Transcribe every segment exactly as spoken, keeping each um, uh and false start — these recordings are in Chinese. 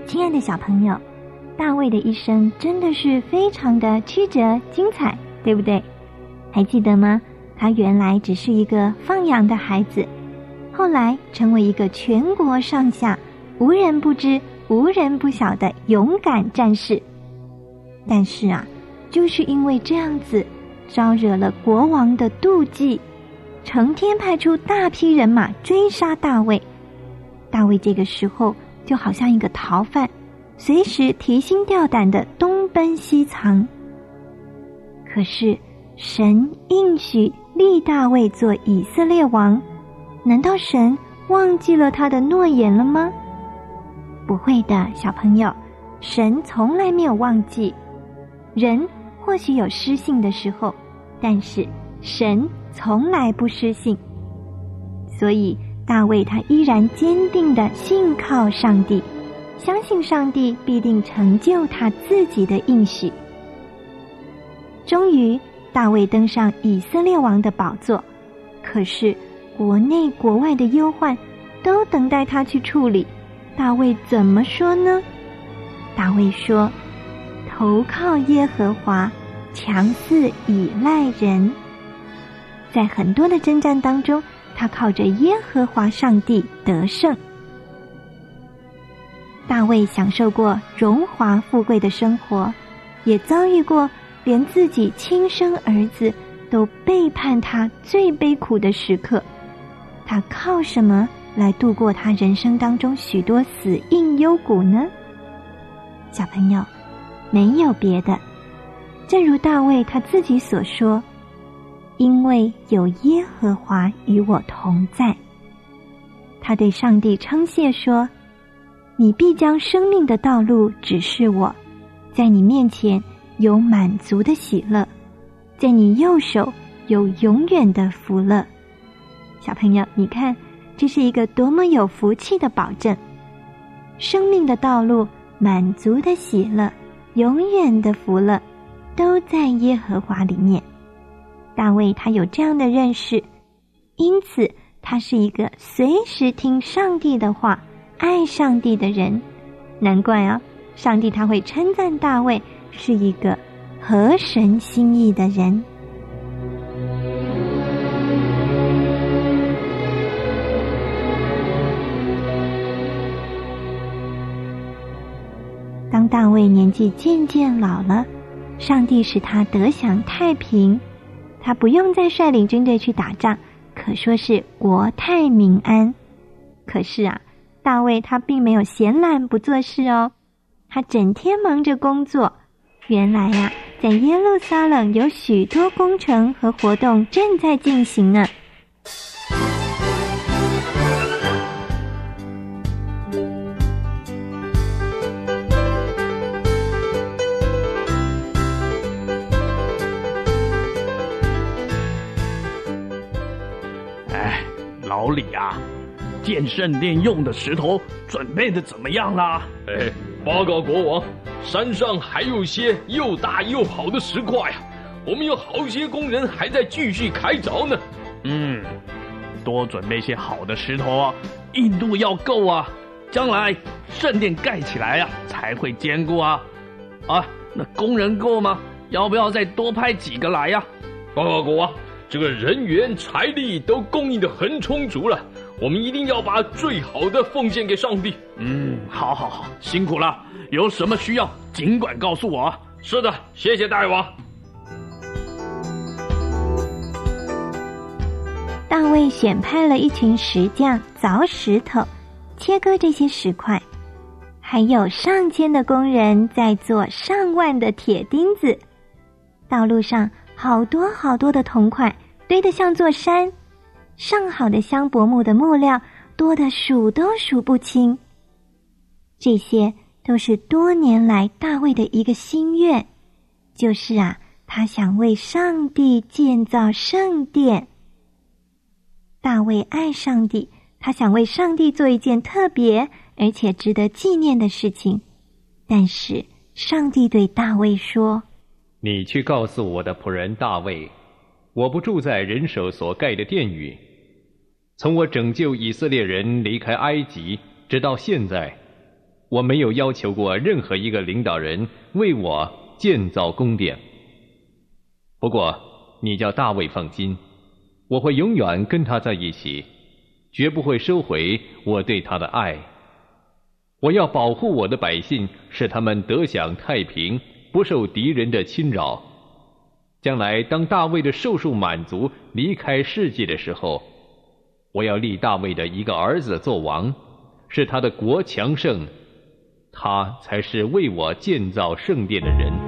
亲爱的小朋友，大卫的一生真的是非常的曲折精彩，对不对？还记得吗？他原来只是一个放羊的孩子，后来成为一个全国上下无人不知无人不晓的勇敢战士。但是啊，就是因为这样子招惹了国王的妒忌，成天派出大批人马追杀大卫。大卫这个时候就好像一个逃犯，随时提心吊胆的东奔西藏。可是神应许立大卫做以色列王，难道神忘记了他的诺言了吗？不会的，小朋友，神从来没有忘记。人或许有失信的时候，但是神从来不失信。所以大卫他依然坚定地信靠上帝，相信上帝必定成就他自己的应许。终于大卫登上以色列王的宝座，可是国内国外的忧患都等待他去处理。大卫怎么说呢？大卫说，投靠耶和华，强似倚赖人。在很多的征战当中，他靠着耶和华上帝得胜。大卫享受过荣华富贵的生活，也遭遇过连自己亲生儿子都背叛他最悲苦的时刻。他靠什么来度过他人生当中许多死荫幽谷呢？小朋友，没有别的，正如大卫他自己所说，因为有耶和华与我同在。他对上帝称谢说，你必将生命的道路指示我，在你面前有满足的喜乐，在你右手有永远的福乐。小朋友，你看，这是一个多么有福气的保证。生命的道路，满足的喜乐，永远的福乐，都在耶和华里面。大卫他有这样的认识，因此他是一个随时听上帝的话，爱上帝的人。难怪啊，上帝他会称赞大卫是一个合神心意的人。当大卫年纪渐渐老了，上帝使他得享太平，他不用再率领军队去打仗，可说是国泰民安。可是啊，大卫他并没有闲懒不做事哦，他整天忙着工作。原来啊，在耶路撒冷有许多工程和活动正在进行呢。 老李啊，建圣殿用的石头准备的怎么样啦？ 哎，报告国王，山上还有一些又大又好的石块啊，我们有好些工人还在继续开凿呢。 嗯，多准备些好的石头啊，硬度要够啊，将来圣殿盖起来啊才会坚固啊。啊，那工人够吗？要不要再多派几个来呀？ 报告国王，这个人员财力都供应得很充足了，我们一定要把最好的奉献给上帝。 嗯，好好好，辛苦了，有什么需要尽管告诉我啊。 是的，谢谢大王。 大卫选派了一群石匠凿石头，切割这些石块，还有上千的工人在做上万的铁钉子。道路上好多好多的铜块堆得像座山，上好的香柏木的木料多得数都数不清。这些都是多年来大卫的一个心愿，就是啊，他想为上帝建造圣殿。大卫爱上帝，他想为上帝做一件特别而且值得纪念的事情。但是上帝对大卫说， 你去告诉我的仆人大卫，我不住在人手所盖的殿宇。从我拯救以色列人离开埃及直到现在， 我没有要求过任何一个领导人为我建造宫殿。不过你叫大卫放心，我会永远跟他在一起，绝不会收回我对他的爱。我要保护我的百姓，使他们得享太平，不受敌人的侵扰。将来当大卫的寿数满足，离开世界的时候，我要立大卫的一个儿子做王，使他的国强盛，他才是为我建造圣殿的人。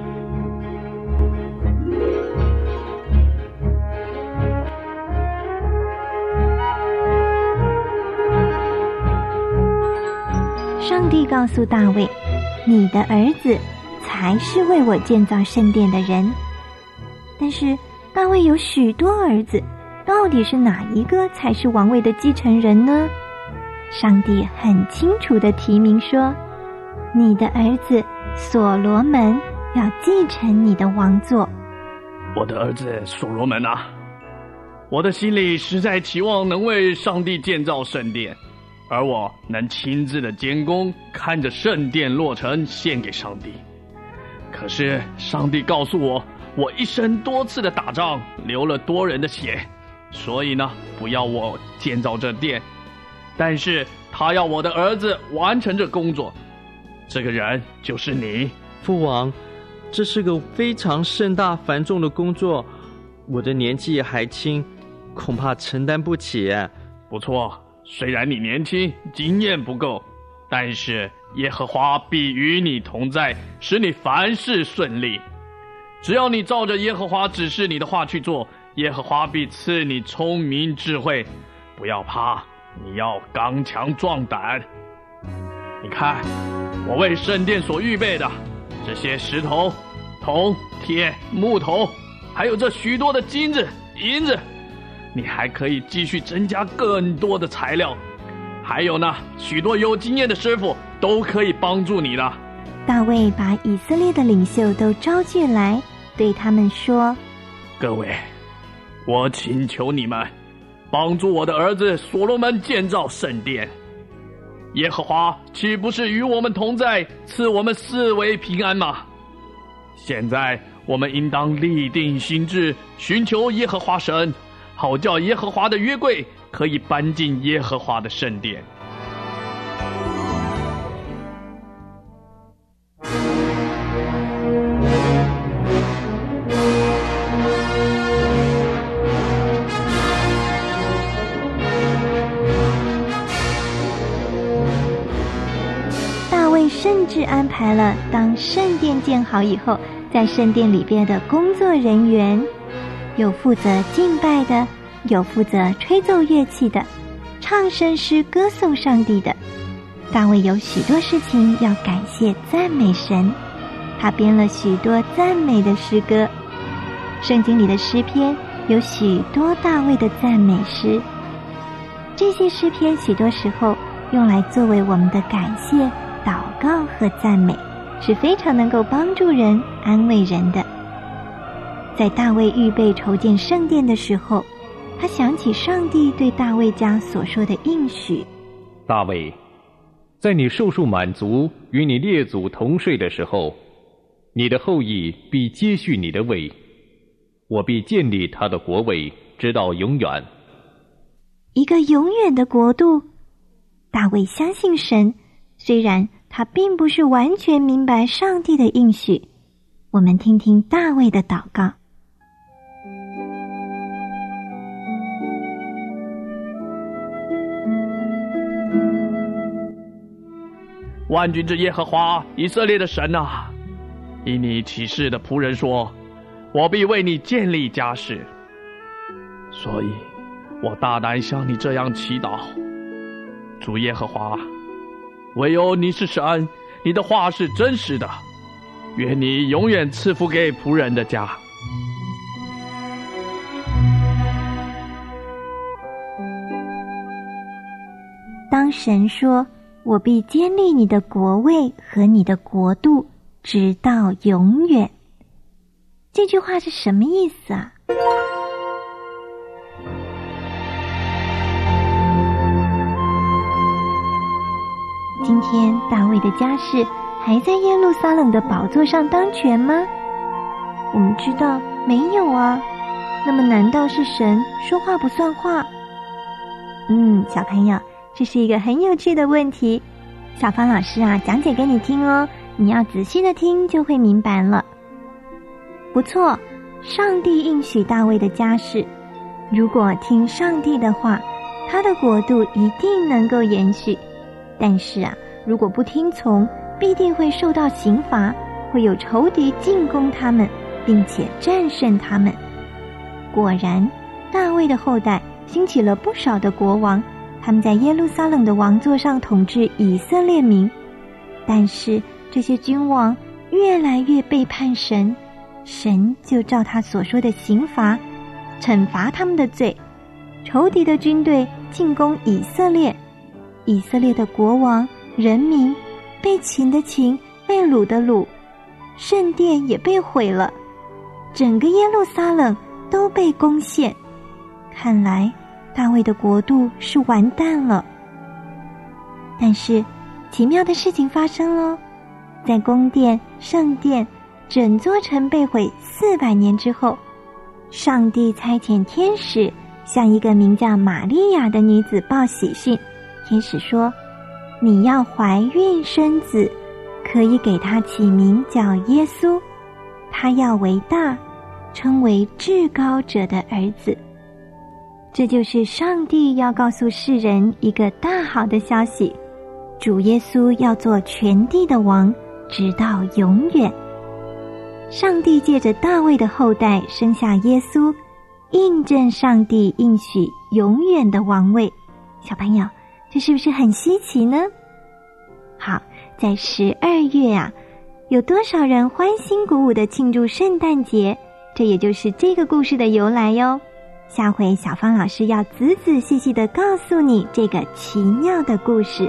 上帝告诉大卫，你的儿子才是为我建造圣殿的人。但是大卫有许多儿子，到底是哪一个才是王位的继承人呢？上帝很清楚地提明说，你的儿子所罗门要继承你的王座。 我的儿子所罗门啊，我的心里实在期望能为上帝建造圣殿，而我能亲自的监工，看着圣殿落成，献给上帝。可是上帝告诉我，我一生多次的打仗，流了多人的血，所以呢，不要我建造这殿。但是他要我的儿子完成这工作，这个人就是你。 父王，这是个非常盛大繁重的工作，我的年纪还轻，恐怕承担不起。 不错，虽然你年轻，经验不够，但是耶和华必与你同在，使你凡事顺利。只要你照着耶和华指示你的话去做，耶和华必赐你聪明智慧。不要怕，你要刚强壮胆。你看，我为圣殿所预备的这些石头、铜、铁、木头，还有这许多的金子、银子，你还可以继续增加更多的材料。还有呢，许多有经验的师傅都可以帮助你的。 大卫把以色列的领袖都召聚来，对他们说， 各位，我请求你们帮助我的儿子所罗门建造圣殿。耶和华岂不是与我们同在，赐我们四围平安吗？现在我们应当立定心志，寻求耶和华神，好叫耶和华的约柜可以搬进耶和华的圣殿。 甚至安排了当圣殿建好以后，在圣殿里边的工作人员，有负责敬拜的，有负责吹奏乐器的，唱圣诗歌颂上帝的。大卫有许多事情要感谢赞美神，他编了许多赞美的诗歌。圣经里的诗篇有许多大卫的赞美诗，这些诗篇许多时候用来作为我们的感谢、祷告和赞美，是非常能够帮助人、安慰人的。在大卫预备筹建圣殿的时候，他想起上帝对大卫家所说的应许。 大卫，在你寿数满足，与你列祖同睡的时候，你的后裔必接续你的位，我必建立他的国位，直到永远。 一个永远的国度。大卫相信神，虽然他并不是完全明白上帝的应许。我们听听大卫的祷告。 万军之耶和华，以色列的神啊，因你启示的仆人说，我必为你建立家室，所以我大胆向你这样祈祷。主耶和华，唯有你是神，你的话是真实的，愿你永远赐福给仆人的家。 当神说，我必建立你的国位和你的国度，直到永远，这句话是什么意思啊？今天大卫的家世还在耶路撒冷的宝座上当权吗？我们知道没有啊。那么难道是神说话不算话？嗯，小朋友，这是一个很有趣的问题。小芳老师啊，讲解给你听哦，你要仔细的听就会明白了。不错，上帝应许大卫的家世，如果听上帝的话，他的国度一定能够延续。但是啊，如果不听从，必定会受到刑罚，会有仇敌进攻他们，并且战胜他们。果然，大卫的后代兴起了不少的国王，他们在耶路撒冷的王座上统治以色列民。但是这些君王越来越背叛神，神就照他所说的刑罚惩罚他们的罪。仇敌的军队进攻以色列，以色列的国王、人民被擒的擒，被掳的掳，圣殿也被毁了，整个耶路撒冷都被攻陷。看来大卫的国度是完蛋了。但是奇妙的事情发生了，在宫殿、圣殿整座城被毁四百年之后，上帝差遣天使向一个名叫玛利亚的女子报喜讯。天使说，你要怀孕生子，可以给他起名叫耶稣，他要为大，称为至高者的儿子。这就是上帝要告诉世人一个大好的消息，主耶稣要做全地的王，直到永远。上帝借着大卫的后代生下耶稣，印证上帝应许永远的王位。小朋友，这是不是很稀奇呢？好，在十二月啊，有多少人欢欣鼓舞地庆祝圣诞节？这也就是这个故事的由来哟。下回小芳老师要仔仔细细地告诉你这个奇妙的故事。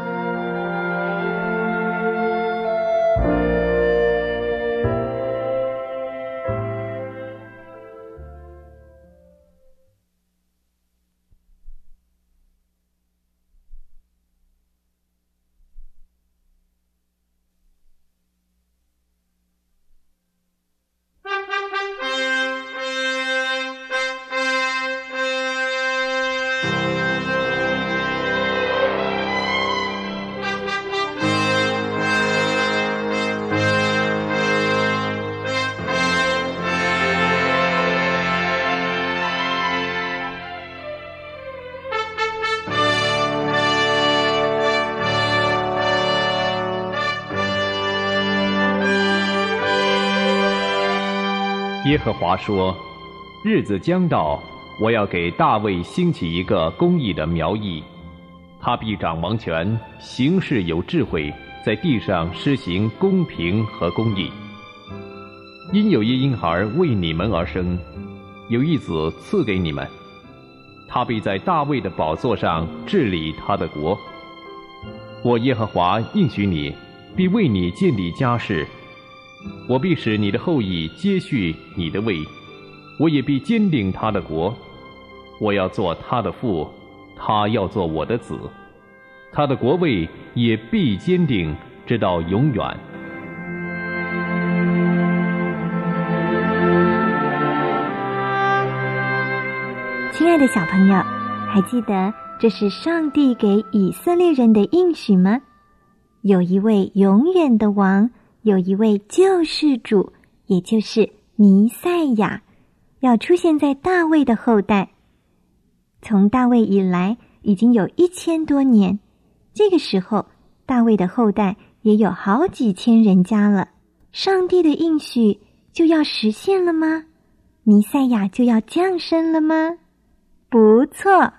耶和华说，日子将到，我要给大卫兴起一个公义的苗裔，他必掌王权，行事有智慧，在地上施行公平和公义。因有一婴孩为你们而生，有一子赐给你们，他必在大卫的宝座上治理他的国。我耶和华应许你，必为你建立家室，我必使你的后裔接续你的位，我也必坚定他的国。我要做他的父，他要做我的子，他的国位也必坚定，直到永远。 亲爱的小朋友，还记得这是上帝给以色列人的应许吗？有一位永远的王，有一位救世主，也就是弥赛亚，要出现在大卫的后代。从大卫以来已经有一千多年，这个时候大卫的后代也有好几千人家了。上帝的应许就要实现了吗？弥赛亚就要降生了吗？不错。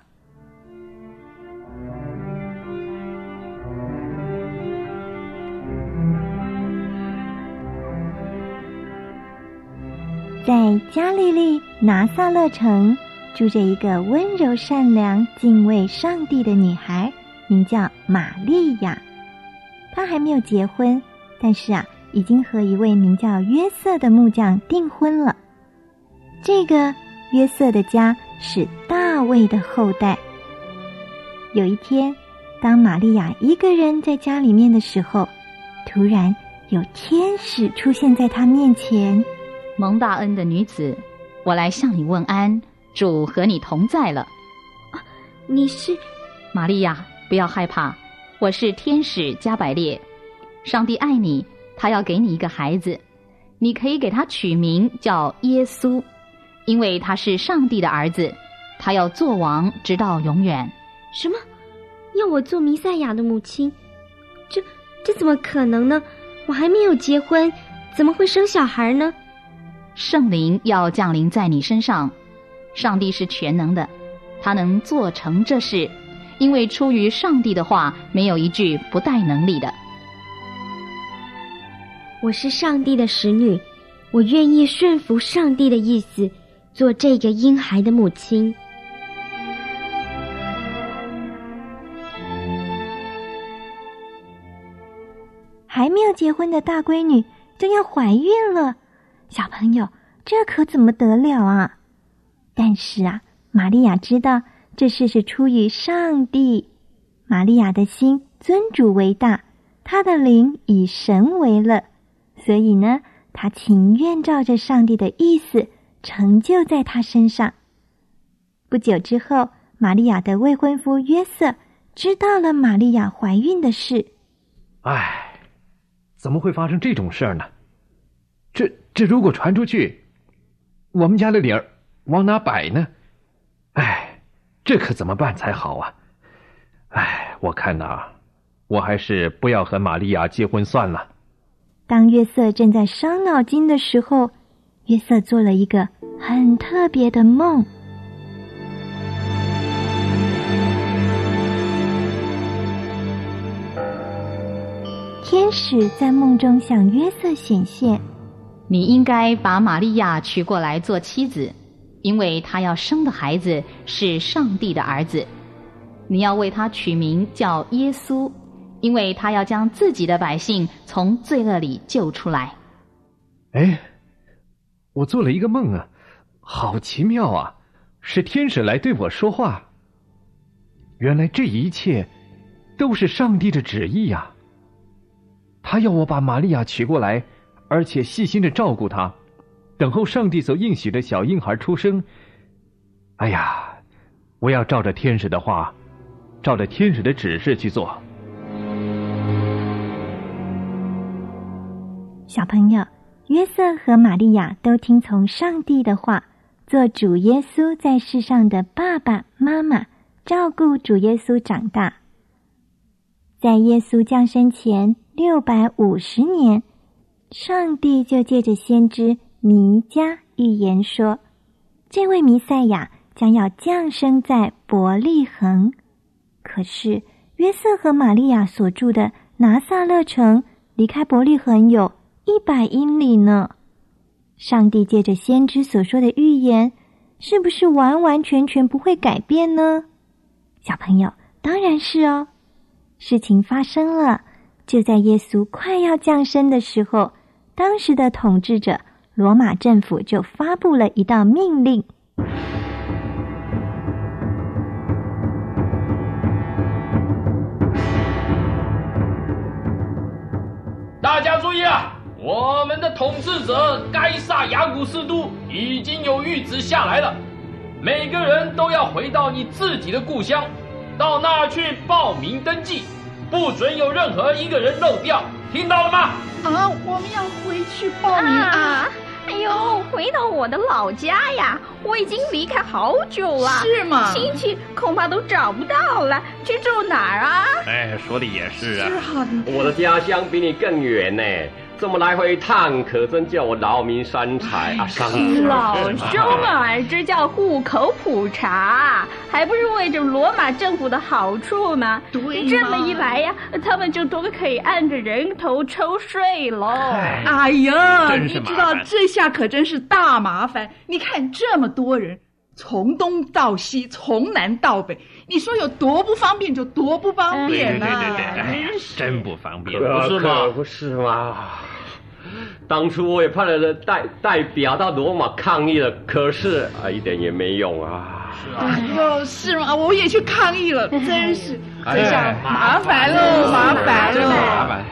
在加利利拿撒勒城住着一个温柔善良、敬畏上帝的女孩，名叫玛利亚。她还没有结婚，但是啊，已经和一位名叫约瑟的木匠订婚了。这个约瑟的家是大卫的后代。有一天， 当玛利亚一个人在家里面的时候，突然有天使出现在她面前。 蒙大恩的女子，我来向你问安，主和你同在了。 啊，你是？ 玛利亚，不要害怕，我是天使加百列。上帝爱你，他要给你一个孩子，你可以给他取名叫耶稣，因为他是上帝的儿子，他要做王直到永远。 什么？要我做弥赛亚的母亲？这这怎么可能呢？我还没有结婚，怎么会生小孩呢？ 圣灵要降临在你身上，上帝是全能的，他能做成这事，因为出于上帝的话，没有一句不带能力的。 我是上帝的使女，我愿意顺服上帝的意思，做这个婴孩的母亲。 还没有结婚的大闺女正要怀孕了，小朋友，这可怎么得了啊？但是啊，玛利亚知道这事是出于上帝。玛利亚的心尊主为大，她的灵以神为乐，所以呢，她情愿照着上帝的意思成就在她身上。不久之后，玛利亚的未婚夫约瑟知道了玛利亚怀孕的事。 唉，怎么会发生这种事儿呢？这这如果传出去，我们家的理儿往哪摆呢？唉，这可怎么办才好啊？唉，我看呐，我还是不要和玛利亚结婚算了。 当约瑟正在伤脑筋的时候，约瑟做了一个很特别的梦。天使在梦中向约瑟显现， 你应该把玛利亚娶过来做妻子，因为她要生的孩子是上帝的儿子。你要为他取名叫耶稣，因为他要将自己的百姓从罪恶里救出来。 哎，我做了一个梦啊，好奇妙啊，是天使来对我说话。原来这一切都是上帝的旨意呀、啊。他要我把玛利亚娶过来，而且细心的照顾她，等候上帝所应许的小婴孩出生。哎呀，我要照着天使的话，照着天使的指示去做。 小朋友，约瑟和玛利亚都听从上帝的话，做主耶稣在世上的爸爸妈妈，照顾主耶稣长大。在耶稣降生前六百五十年，上帝就借着先知弥迦预言说，这位弥赛亚将要降生在伯利恒。可是约瑟和玛利亚所住的拿撒勒城离开伯利恒有一百英里呢。上帝借着先知所说的预言，是不是完完全全不会改变呢？小朋友，当然是哦。事情发生了，就在耶稣快要降生的时候，当时的统治者罗马政府就发布了一道命令。 大家注意啊！我们的统治者该撒亚古斯都已经有谕旨下来了，每个人都要回到你自己的故乡，到那儿去报名登记，不准有任何一个人漏掉，听到了吗？ 啊，我们要回去报名啊！ 啊哎呦，回到我的老家呀！我已经离开好久了， 是吗？ 亲戚恐怕都找不到了，去住哪儿啊？ 哎，说的也是啊。 是啊， 我的家乡比你更远呢，这么来回一趟，可真叫我劳民伤财啊！伤老兄啊，这叫户口普查，还不是为着罗马政府的好处吗？ 对， 这么一来呀，他们就都可以按着人头抽税喽。 哎呀， 你知道这下可真是大麻烦！你看这么多人，从东到西，从南到北，你说有多不方便就多不方便啊！ 对对对对对，哎呀，真不方便， 不是吗？ 不是吗？当初我也派了代代表到罗马抗议了，可是啊，一点也没用啊！ 是啊， 哟，是吗？我也去抗议了，真是，这下麻烦喽，麻烦喽，麻烦。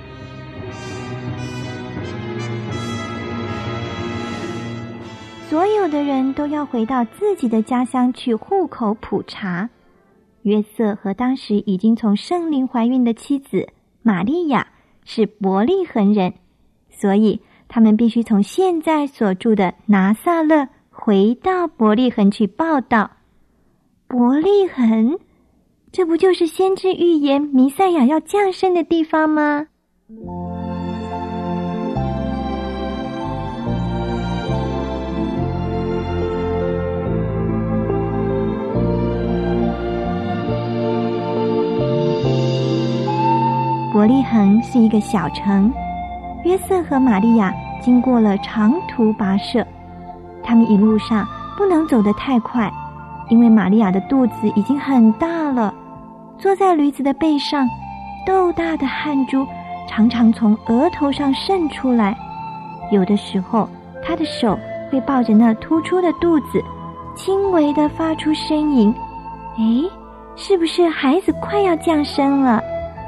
所有的人都要回到自己的家乡去户口普查。约瑟和当时已经从圣灵怀孕的妻子玛利亚是伯利恒人，所以他们必须从现在所住的拿撒勒回到伯利恒去报道。伯利恒，这不就是先知预言弥赛亚要降生的地方吗？伯利恒是一个小城，约瑟和玛利亚经过了长途跋涉，他们一路上不能走得太快，因为玛利亚的肚子已经很大了，坐在驴子的背上，豆大的汗珠常常从额头上渗出来，有的时候她的手会抱着那突出的肚子，轻微地发出呻吟。诶，是不是孩子快要降生了？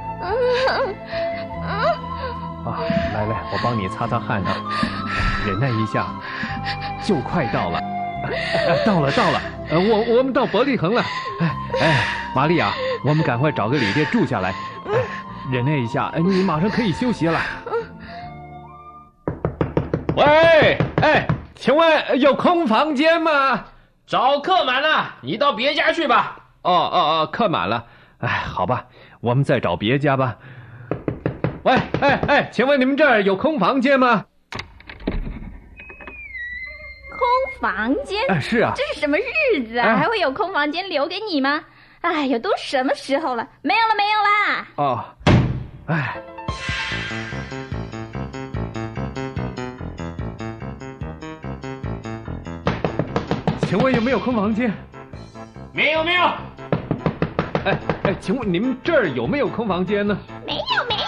啊，来来，我帮你擦擦汗啊，忍耐一下，就快到了，哎、到了到了，呃，我我们到伯利恒了，哎哎，玛利亚，我们赶快找个旅店住下来，哎，忍耐一下，你马上可以休息了。喂，哎，请问有空房间吗？ 找客满了，你到别家去吧。 哦哦哦，客满了，哎，好吧，我们再找别家吧。喂，哎哎，请问你们这儿有空房间吗？ 空房间？ 哎，是啊。 这是什么日子啊？哎、还会有空房间留给你吗？哎呦，都什么时候了？没有了，没有啦。 哦，哎。请问有没有空房间？ 没有，没有。 哎哎，请问你们这儿有没有空房间呢？ 没有，没有。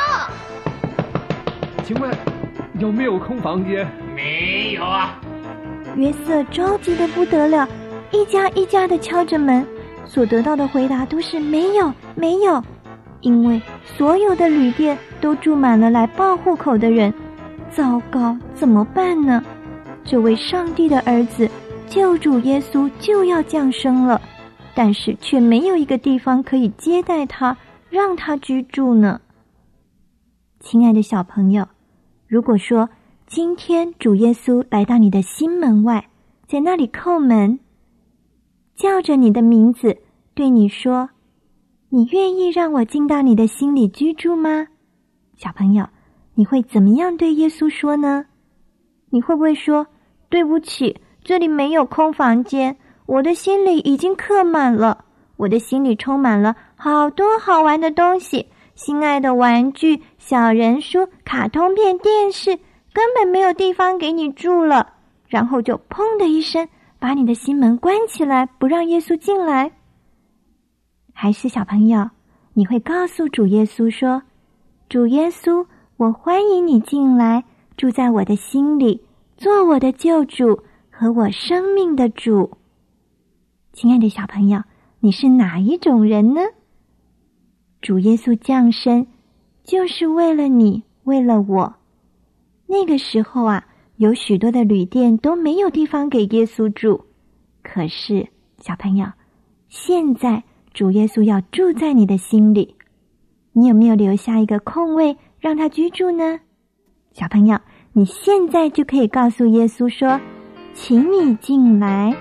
请问有没有空房间？ 没有啊。 约瑟着急得不得了，一家一家的敲着门，所得到的回答都是没有，没有。因为所有的旅店都住满了来报户口的人。糟糕，怎么办呢？这位上帝的儿子救主耶稣就要降生了，但是却没有一个地方可以接待他，让他居住呢。亲爱的小朋友，如果说今天主耶稣来到你的心门外，在那里叩门，叫着你的名字，对你说，你愿意让我进到你的心里居住吗？小朋友，你会怎么样对耶稣说呢？你会不会说，对不起，这里没有空房间，我的心里已经客满了，我的心里充满了好多好玩的东西，心爱的玩具、小人书、卡通片、电视，根本没有地方给你住了。然后就砰的一声，把你的心门关起来，不让耶稣进来。还是小朋友，你会告诉主耶稣说，主耶稣，我欢迎你进来，住在我的心里，做我的救主和我生命的主。亲爱的小朋友，你是哪一种人呢？主耶稣降生就是为了你，为了我。那个时候啊，有许多的旅店都没有地方给耶稣住。可是小朋友，现在主耶稣要住在你的心里，你有没有留下一个空位让他居住呢？小朋友，你现在就可以告诉耶稣说，请你进来。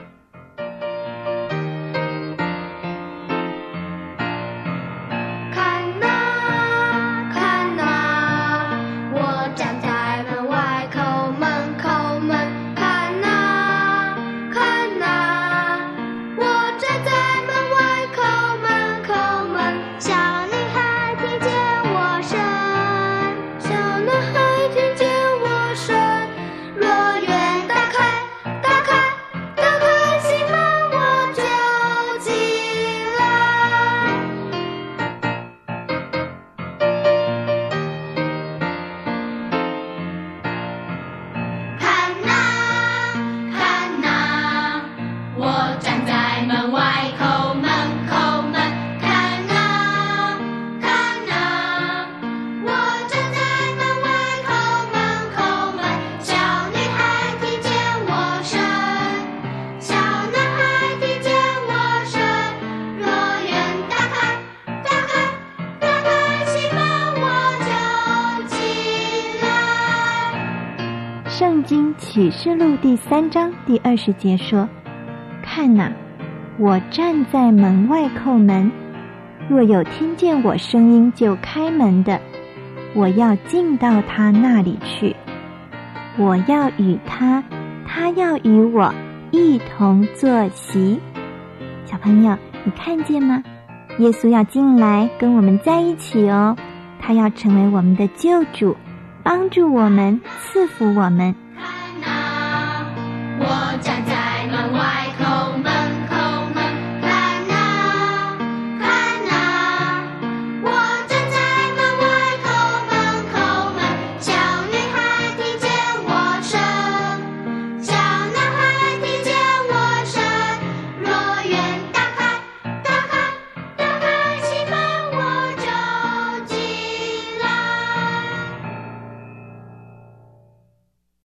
若愿打开，打开，打开。 圣经启示录第三章第二十节说：看哪，我站在门外叩门，若有听见我声音就开门的，我要进到他那里去，我要与他，他要与我一同坐席。小朋友，你看见吗？耶稣要进来跟我们在一起哦，他要成为我们的救主，帮助我们，赐福我们。